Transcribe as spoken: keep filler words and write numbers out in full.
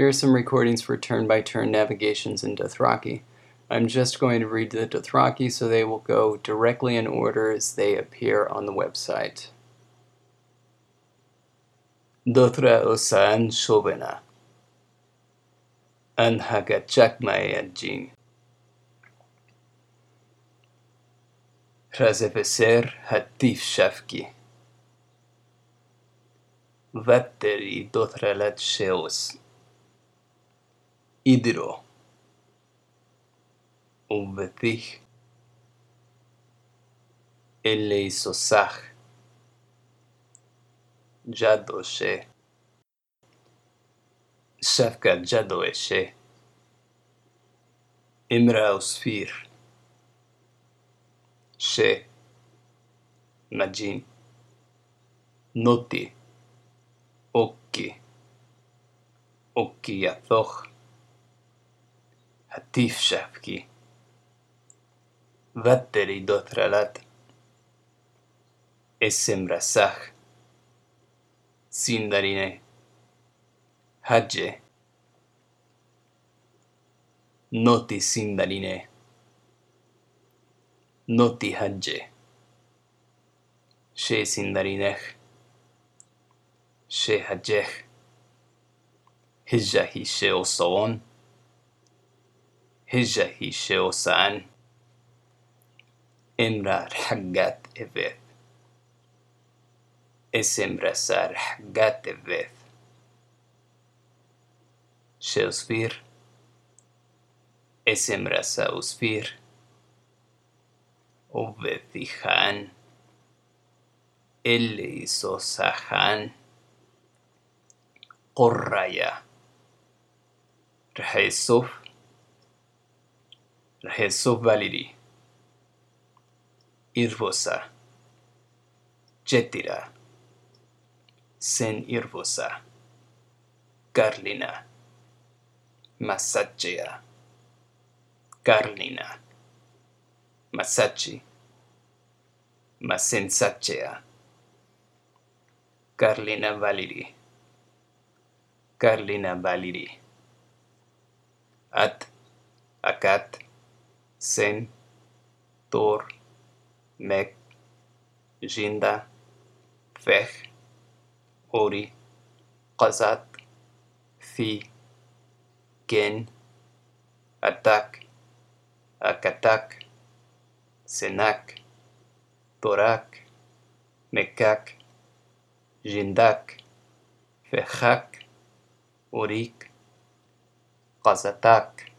Here are some recordings for turn-by-turn navigations in Dothraki. I'm just going to read the Dothraki so they will go directly in order as they appear on the website. Dothra osan shobena. Anhagachakmayajin. Razefeser hatif shafki. Vatteri dothralat sheos. Idro. Uvetich. Eleisosach. Jadoshe. Shafka Jadoeshe. Imra Usfir. She. Majin. Noti. Okki. Okki Yathoch. Hatif Shafki. Vatteri Dothralat. Esemrasach. Sindarine. Hadje. Noti Sindarine. Noti Hadje. She Sindarinech. She Hadjech. Hijjahi Sheosoon. Hijjahi Sheosaan. Imrar Haggat Eveth. Esemrasar Haggat Eveth. Sheosfir. Esemrasa Usfir. Ovethihan. Eleisosahan. Qorraya. Rhesuf. Rhesuf Valiri. Irvosa. Jetira. Sen Irvosa. Karlina. Masachea. Karlina. Masachi. Masensachea. Karlina Valiri. Karlina Valiri. At. Akat. Sen. Tor. Mek. Jinda. Fech. Ori. Qazat. Fi. Gen. Atak. Akatak. Senak. Torak. Mekak. Jindak. Fechak. Urik. Qazatak.